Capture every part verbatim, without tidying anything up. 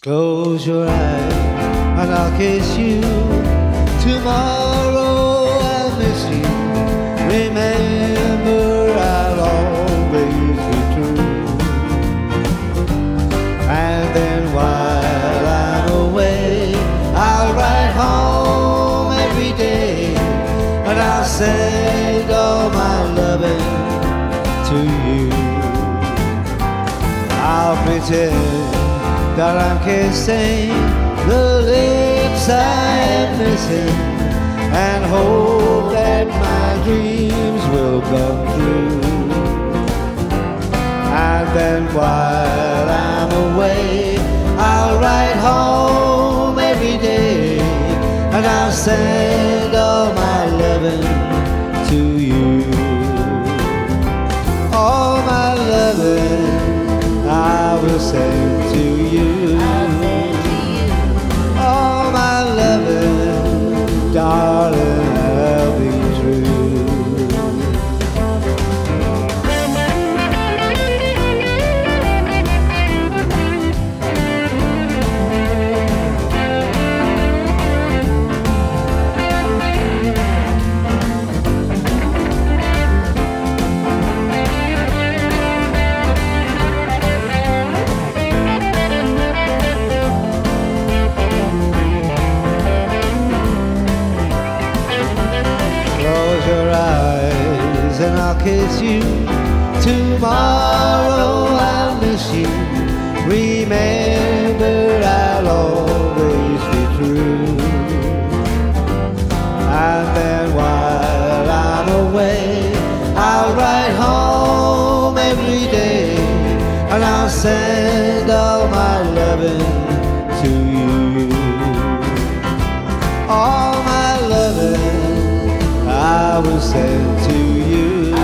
Close your eyes and I'll kiss you. Tomorrow I'll miss you. Remember, I'll always be true. And then while I'm away, I'll write home every day, and I'll send all my loving to you. I'll pretend that I'm kissing the lips I'm missing, and hope that my dreams will come true. And then while I'm away, I'll write home every day, and I'll send all my loving to you. All my loving I will send to you. All my loving, darling, I'll be true. Close your eyes and I'll kiss you. Tomorrow I'll miss you. Remember, I'll always be true. And then while I'm away, I'll write home every day, and I'll send all my loving to you. All my loving I will send to you.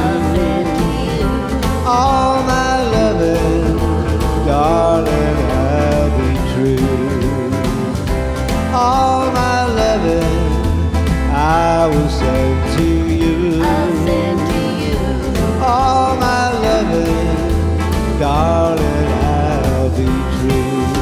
All my loving, darling, I'll be true. All my loving I will send to you. All my loving, darling, I'll be true.